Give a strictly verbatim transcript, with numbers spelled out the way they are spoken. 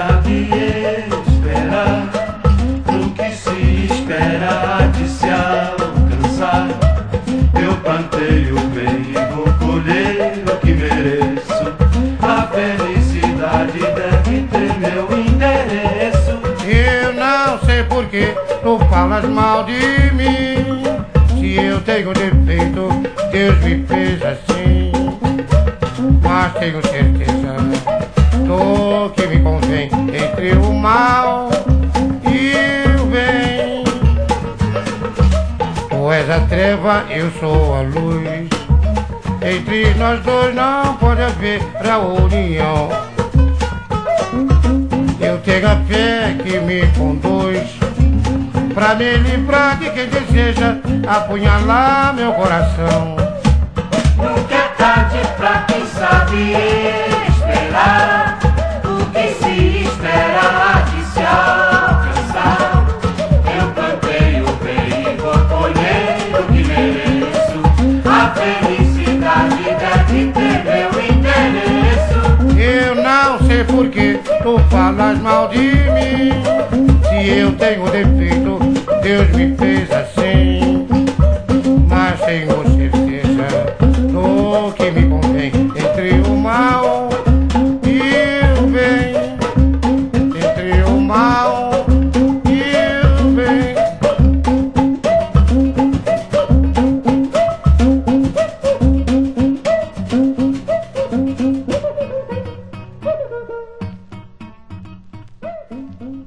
sabe esperar. O que se espera há de se alcançar. Eu plantei o bem e vou colher o que mereço. A felicidade deve ter meu endereço. Eu não sei por que tu falas mal de mim. Se eu tenho defeito, Deus me fez assim. Mas tenho certeza do que me convém entre o mal e o bem. Tu és a treva, eu sou a luz. Entre nós dois não pode haver a união. Eu tenho a fé que me conduz pra me livrar de quem deseja apunhalar meu coração. Nunca é tarde pra quem sabe esperar. O que se espera há de se alcançar. Eu plantei o bem e vou colher o que mereço. A felicidade deve ter meu endereço. Eu não sei por que tu falas mal de mim. Se eu tenho defeito, Deus me fez assim. Mas tenho certeza do que me convém entre o mal e o bem. Entre o mal e o bem. Thank you.